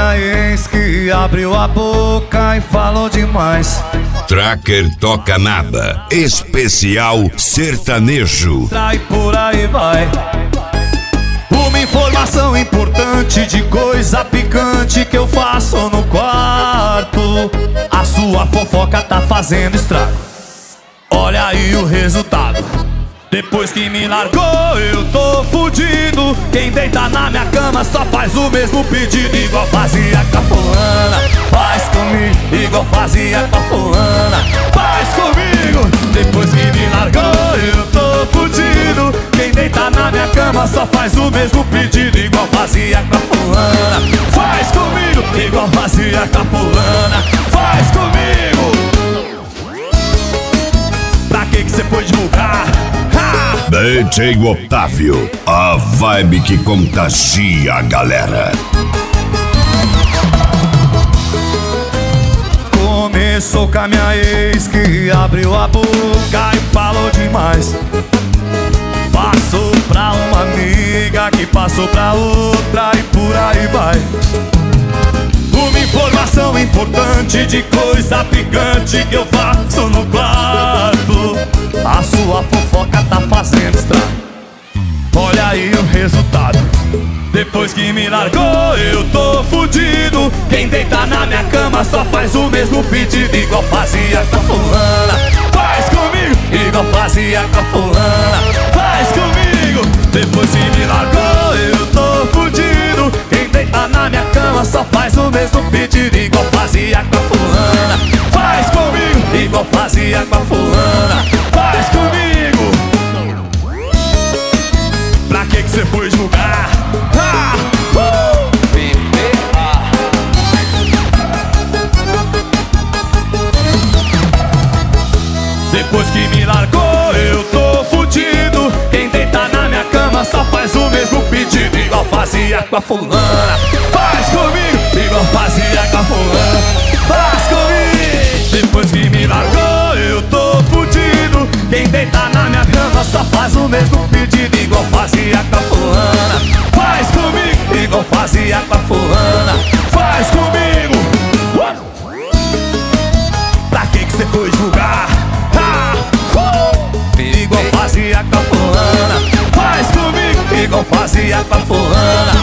minha ex que abriu a boca e falou demais. Tracker toca nada, especial sertanejo. Trai por aí vai. Uma informação importante de coisa picante que eu faço no quarto. A sua fofoca tá fazendo estrago. Olha aí o resultado. Depois que me largou eu tô fudido. Quem deita na minha cama só faz o mesmo pedido. Igual fazia com a fulana, faz comigo. Igual fazia com a fulana, faz comigo. Depois que me largou eu tô fudido. Quem deita na minha cama só faz o mesmo pedido. Igual fazia com a fulana, faz comigo. Igual fazia com a fulana, faz comigo. Pra que cê foi divulgar? DJ Otávio, a vibe que contagia a galera. Começou com a minha ex que abriu a boca e falou demais. Passou pra uma amiga que passou pra outra e por aí vai. Uma informação importante de coisa picante que eu faço no quarto. A sua fofoca tá fazendo estrago. Olha aí o resultado. Depois que me largou eu tô fudido. Quem deita na minha cama só faz o mesmo pedido. Igual fazia com a fulana, faz comigo. Igual fazia com a fulana, faz comigo. Depois que me largou eu tô fudido. Quem deita na minha cama só faz o mesmo pedido. Igual fazia com a fulana, faz comigo. Igual fazia com a fulana, faz comigo. Pra que cê foi julgar? Depois que me largou eu tô fudido. Quem deita na minha cama só faz o mesmo pedido. Igual fazia com a fulana, faz comigo. Igual fazia com a fulana, faz comigo. Depois que me largou eu tô fudido. Quem deita na minha cama só faz o mesmo pedido. Igual fazia com a fulana, faz comigo. Igual fazia com a fulana, faz comigo. Pra que cê foi julgar? Igual fazia com a fulana, faz comigo. Igual fazia com a fulana,